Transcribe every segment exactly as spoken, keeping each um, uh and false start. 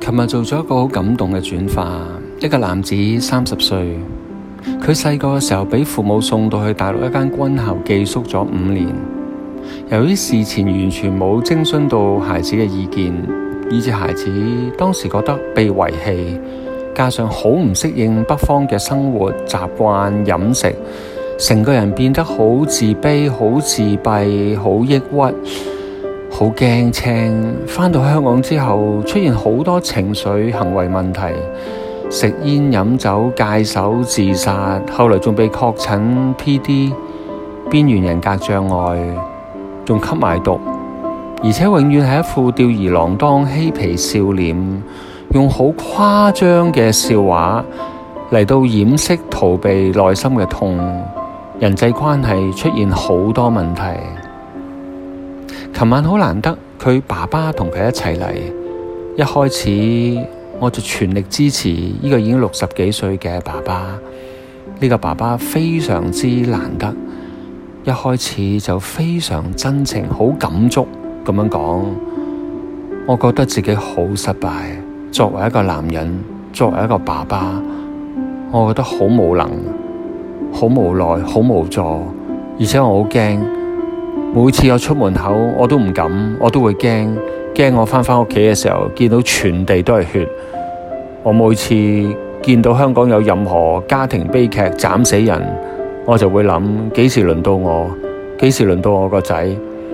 琴日做咗一個好感動嘅轉化，一個男子三十歲，佢細個嘅時候俾父母送到去大陸一間軍校寄宿咗五年。由於事前完全冇徵詢到孩子嘅意見，以致孩子當時覺得被遺棄，加上好唔適應北方嘅生活習慣飲食，成個人變得好自卑、好自閉、好抑鬱、好驚青。返到香港之後，出現好多情緒行為問題，食煙飲酒、戒手、自殺，後來仲被確診 P D 邊緣人格障礙，仲吸埋毒，而且永遠係一副吊兒郎當、嬉皮笑臉，用好誇張嘅笑話嚟到掩飾逃避內心嘅痛，人際關係出現好多問題。琴晚好難得，佢爸爸同佢一齊嚟，一開始我就全力支持呢個已經六十幾歲嘅爸爸。呢個爸爸非常之難得，一開始就非常真情、好感觸咁樣講，我覺得自己好失敗。作為一個男人，作為一個爸爸，我覺得好無能、好無奈、好無助，而且我好驚。每次我出門口，我都唔敢，我都會驚，驚我返返屋企嘅時候，見到全地都係血。我每次見到香港有任何家庭悲劇斬死人，我就會諗幾時輪到我，幾時輪到我個仔。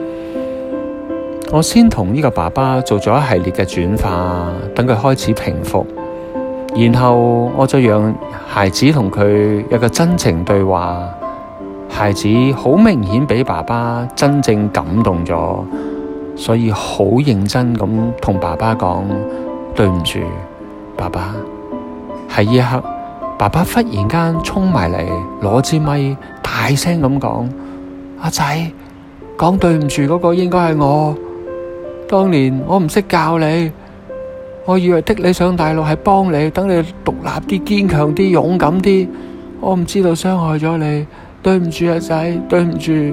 我先同呢個爸爸做咗一系列嘅轉化，等佢開始平復，然後我就讓孩子同佢有個真情對話。孩子好明顯俾爸爸真正感動咗，所以好認真咁同爸爸講，對唔住，爸爸。喺呢一刻，爸爸忽然間衝埋嚟，攞支咪大聲咁講：阿仔，講對唔住嗰個應該係我。當年我唔識教你，我以為的你上大陸係幫你，等你獨立啲、堅強啲、勇敢啲，我唔知道傷害咗你。對唔住，阿仔，對唔住。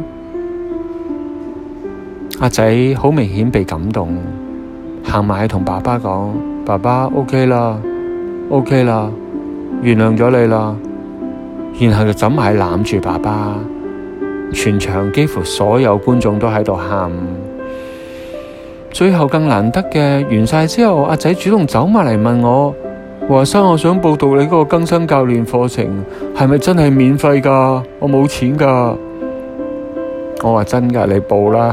阿仔好明顯被感動，行埋去同爸爸講：爸爸 OK 啦 OK 啦，原諒咗你啦。然後就走埋攬住爸爸，全場幾乎所有觀眾都喺度喊。最後更難得嘅，完晒之後，阿仔主動走埋嚟問我：華生，我想報讀你嗰個更生教練課程，係咪真係免費噶？我冇錢噶。我話真噶，你報啦。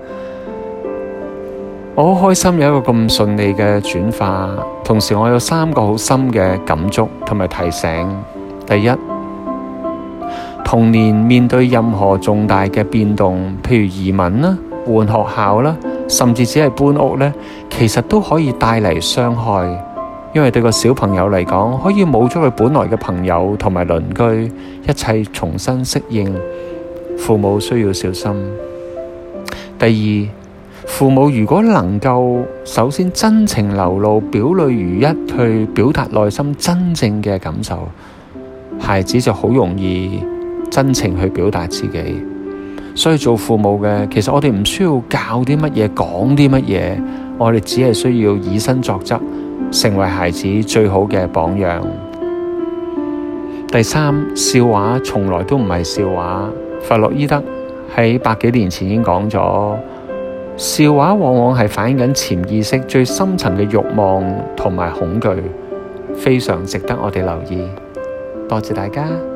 我好開心有一個咁順利嘅轉化，同時我有三個好深嘅感觸同埋提醒。第一，童年面對任何重大嘅變動，譬如移民啦、換學校啦，甚至只係搬屋呢，其實都可以帶嚟傷害。因為對個小朋友嚟講，可以冇咗佢本來嘅朋友同埋鄰居，一切重新適應，父母需要小心。第二，父母如果能夠首先真情流露、表裏如一去表達內心真正嘅感受，孩子就好容易真情去表達自己。所以做父母嘅，其實我哋唔需要教啲乜嘢，講啲乜嘢，我哋只係需要以身作則，成為孩子最好嘅榜樣。第三，笑話從來都唔係笑話。弗洛伊德喺百幾年前已經講咗，笑話往往係反映緊潛意識最深層嘅慾望同埋恐懼，非常值得我哋留意。多謝大家。